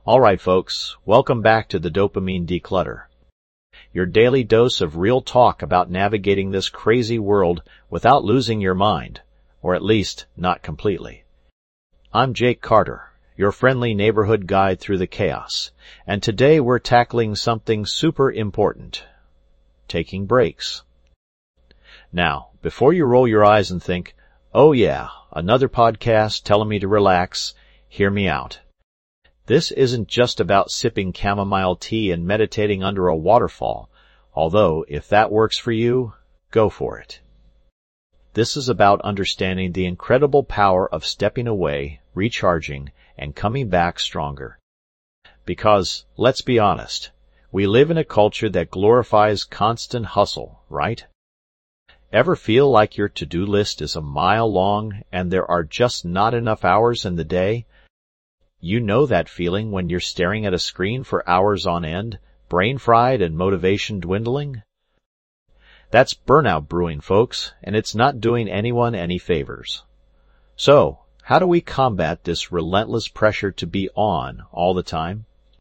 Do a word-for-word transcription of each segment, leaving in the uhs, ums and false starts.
All right, folks, welcome back to the Dopamine Declutter, your daily dose of real talk about navigating this crazy world without losing your mind, or at least not completely. I'm Jake Carter, your friendly neighborhood guide through the chaos, and today we're tackling something super important: taking breaks. Now, before you roll your eyes and think, oh yeah, another podcast telling me to relax, hear me out. This isn't just about sipping chamomile tea and meditating under a waterfall, although if that works for you, go for it. This is about understanding the incredible power of stepping away, recharging, and coming back stronger. Because, let's be honest, we live in a culture that glorifies constant hustle, right? Ever feel like your to-do list is a mile long and there are just not enough hours in the day? You know that feeling when you're staring at a screen for hours on end, brain-fried and motivation dwindling? That's burnout brewing, folks, and it's not doing anyone any favors. So, how do we combat this relentless pressure to be on all the time?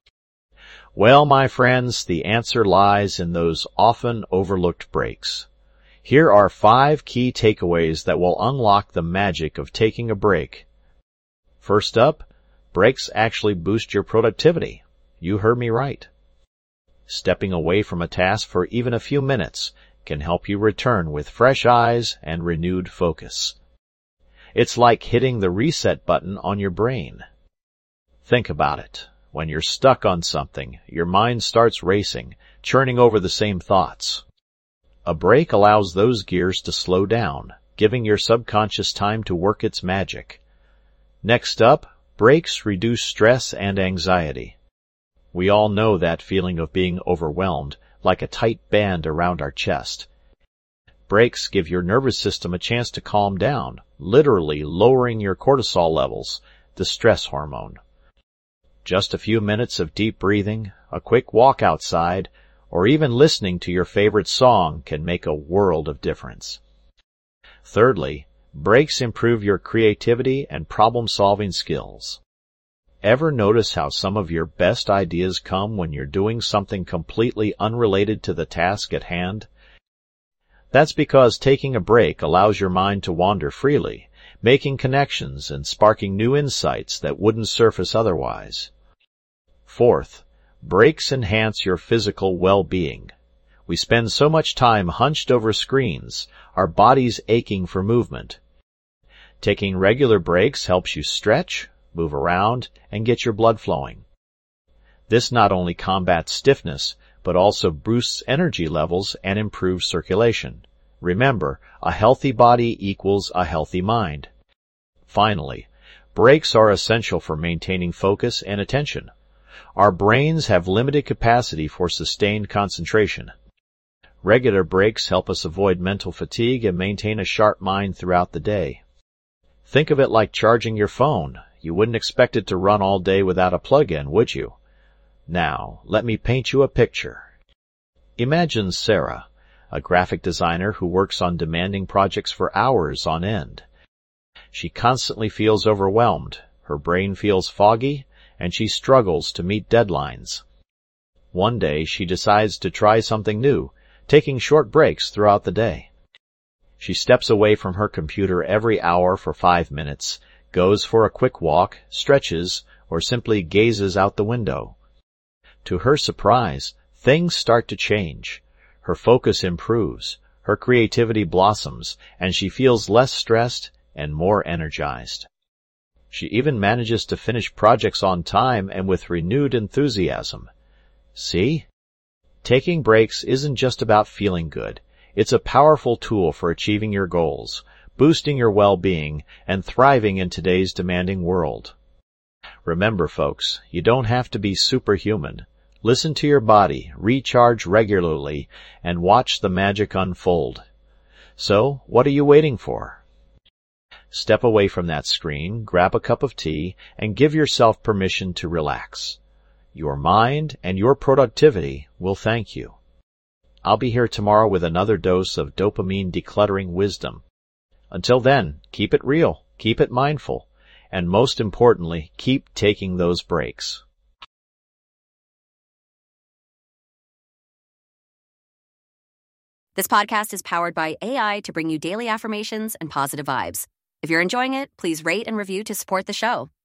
Well, my friends, the answer lies in those often overlooked breaks. Here are five key takeaways that will unlock the magic of taking a break. First up, breaks actually boost your productivity. You heard me right. Stepping away from a task for even a few minutes can help you return with fresh eyes and renewed focus. It's like hitting the reset button on your brain. Think about it. When you're stuck on something, your mind starts racing, churning over the same thoughts. A break allows those gears to slow down, giving your subconscious time to work its magic. Next up, breaks reduce stress and anxiety. We all know that feeling of being overwhelmed, like a tight band around our chest. Breaks give your nervous system a chance to calm down, literally lowering your cortisol levels, the stress hormone. Just a few minutes of deep breathing, a quick walk outside, or even listening to your favorite song can make a world of difference. Thirdly, breaks improve your creativity and problem-solving skills. Ever notice how some of your best ideas come when you're doing something completely unrelated to the task at hand? That's because taking a break allows your mind to wander freely, making connections and sparking new insights that wouldn't surface otherwise. Fourth, breaks enhance your physical well-being. We spend so much time hunched over screens, our bodies aching for movement. Taking regular breaks helps you stretch, move around, and get your blood flowing. This not only combats stiffness, but also boosts energy levels and improves circulation. Remember, a healthy body equals a healthy mind. Finally, breaks are essential for maintaining focus and attention. Our brains have limited capacity for sustained concentration. Regular breaks help us avoid mental fatigue and maintain a sharp mind throughout the day. Think of it like charging your phone. You wouldn't expect it to run all day without a plug-in, would you? Now, let me paint you a picture. Imagine Sarah, a graphic designer who works on demanding projects for hours on end. She constantly feels overwhelmed, her brain feels foggy, and she struggles to meet deadlines. One day she decides to try something new, taking short breaks throughout the day. She steps away from her computer every hour for five minutes, goes for a quick walk, stretches, or simply gazes out the window. To her surprise, things start to change. Her focus improves, her creativity blossoms, and she feels less stressed and more energized. She even manages to finish projects on time and with renewed enthusiasm. See? Taking breaks isn't just about feeling good. It's a powerful tool for achieving your goals, boosting your well-being, and thriving in today's demanding world. Remember, folks, you don't have to be superhuman. Listen to your body, recharge regularly, and watch the magic unfold. So, what are you waiting for? Step away from that screen, grab a cup of tea, and give yourself permission to relax. Your mind and your productivity will thank you. I'll be here tomorrow with another dose of dopamine decluttering wisdom. Until then, keep it real, keep it mindful, and most importantly, keep taking those breaks. This podcast is powered by A I to bring you daily affirmations and positive vibes. If you're enjoying it, please rate and review to support the show.